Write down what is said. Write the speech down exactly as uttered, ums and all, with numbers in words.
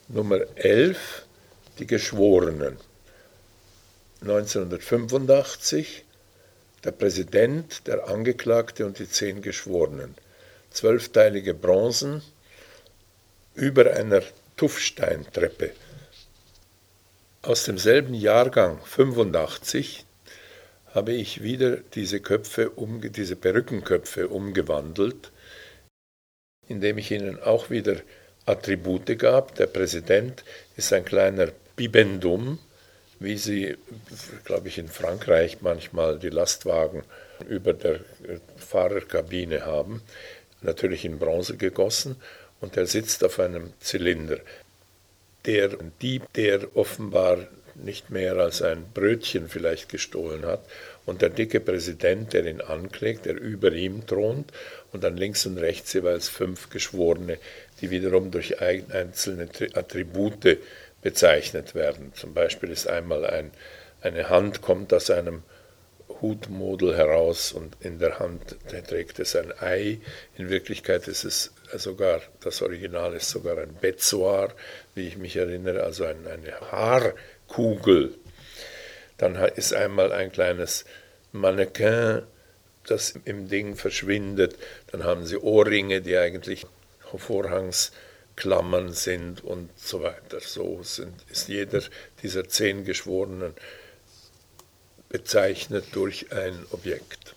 Nummer elf, die Geschworenen. neunzehnhundertfünfundachtzig, der Präsident, der Angeklagte und die zehn Geschworenen. Zwölfteilige Bronzen über einer Tuffsteintreppe. Aus demselben Jahrgang fünfundachtzig habe ich wieder diese Köpfe, um, diese Perückenköpfe umgewandelt, indem ich ihnen auch wieder Attribute gab. Der Präsident ist ein kleiner Bibendum, wie sie, glaube ich, in Frankreich manchmal die Lastwagen über der Fahrerkabine haben, natürlich in Bronze gegossen, und er sitzt auf einem Zylinder. Der Dieb, der offenbar nicht mehr als ein Brötchen vielleicht gestohlen hat, und der dicke Präsident, der ihn anklägt, der über ihm thront, und dann links und rechts jeweils fünf Geschworene, die wiederum durch einzelne Attribute bezeichnet werden. Zum Beispiel ist einmal ein, eine Hand kommt aus einem Hutmodel heraus und in der Hand trägt es ein Ei. In Wirklichkeit ist es sogar, das Original ist sogar ein Bezoar, wie ich mich erinnere, also ein, eine Haarkugel. Dann ist einmal ein kleines Mannequin, das im Ding verschwindet. Dann haben sie Ohrringe, die eigentlich Vorhangsklammern sind und so weiter. So sind, ist jeder dieser zehn Geschworenen bezeichnet durch ein Objekt.